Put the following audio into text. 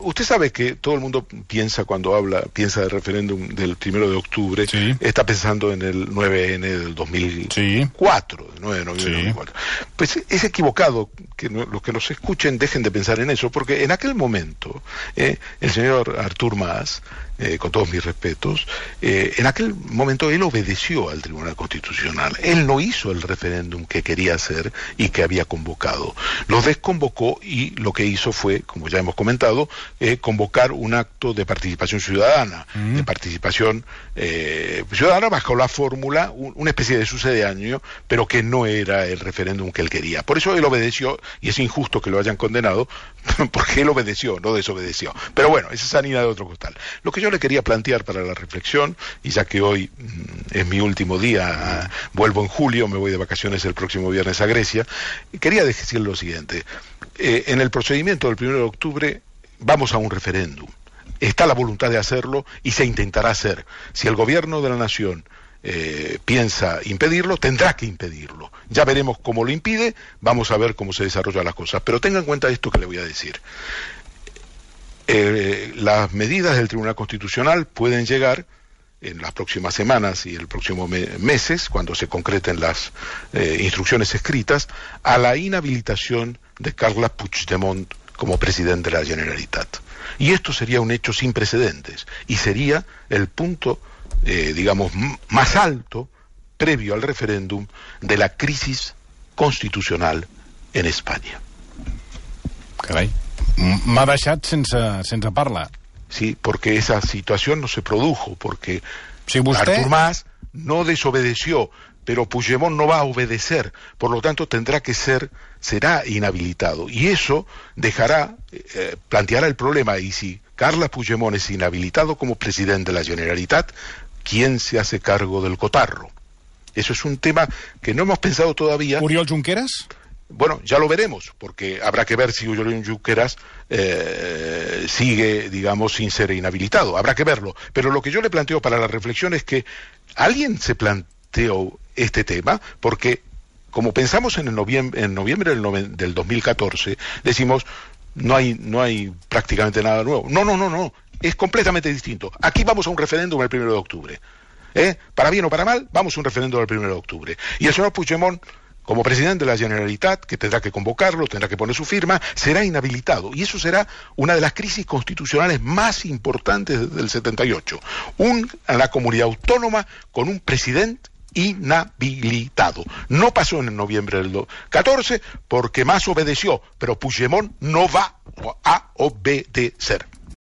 Usted sabe que todo el mundo piensa piensa del referéndum del 1 de octubre, sí, está pensando en el 9N del 2004, el 9 de noviembre del 2004. Pues es equivocado que los que nos escuchen dejen de pensar en eso, porque en aquel momento el señor Artur Mas, con todos mis respetos, en aquel momento él obedeció al Tribunal Constitucional. Él no hizo el referéndum que quería hacer y que había convocado. Lo desconvocó y lo que hizo fue, como ya hemos comentado, convocar un acto de participación ciudadana, de participación ciudadana bajo la fórmula, una especie de sucedáneo, pero que no era el referéndum que él quería. Por eso él obedeció, y es injusto que lo hayan condenado, porque él obedeció, no desobedeció. Pero bueno, esa es harina de otro costal. Lo que yo le quería plantear para la reflexión, y ya que hoy es mi último día, vuelvo en julio, me voy de vacaciones el próximo viernes a Grecia, quería decir lo siguiente: en el procedimiento del 1 de octubre vamos a un referéndum, está la voluntad de hacerlo y se intentará hacer. Si el gobierno de la nación piensa impedirlo, tendrá que impedirlo. Ya veremos cómo lo impide, vamos a ver cómo se desarrollan las cosas, pero tenga en cuenta esto que le voy a decir. Las medidas del Tribunal Constitucional pueden llegar en las próximas semanas y el próximo meses, cuando se concreten las instrucciones escritas, a la inhabilitación de Carles Puigdemont como presidente de la Generalitat. Y esto sería un hecho sin precedentes, y sería el punto, digamos, más alto, previo al referéndum, de la crisis constitucional en España. Carai, m'ha deixat sense parla. Sí, porque esa situación no se produjo, porque si vostè... Artur Mas no desobedeció, pero Puigdemont no va a obedecer, por lo tanto será inhabilitado, y eso planteará el problema. Y si Carles Puigdemont es inhabilitado como presidente de la Generalitat, ¿quién se hace cargo del cotarro? Eso es un tema que no hemos pensado todavía. ¿Oriol Junqueras? Bueno, ya lo veremos, porque habrá que ver si Oriol Junqueras sigue, digamos, sin ser inhabilitado. Habrá que verlo. Pero lo que yo le planteo para la reflexión es que alguien se planteó este tema, porque como pensamos en noviembre del 2014, decimos, no hay prácticamente nada nuevo. No. Es completamente distinto. Aquí vamos a un referéndum el 1 de octubre. Para bien o para mal, vamos a un referéndum el 1 de octubre. Y el señor Puigdemont, como presidente de la Generalitat, que tendrá que convocarlo, tendrá que poner su firma, será inhabilitado. Y eso será una de las crisis constitucionales más importantes desde el 78. La comunidad autónoma con un presidente inhabilitado. No pasó en noviembre del 2014 porque Mas obedeció, pero Puigdemont no va a obedecer.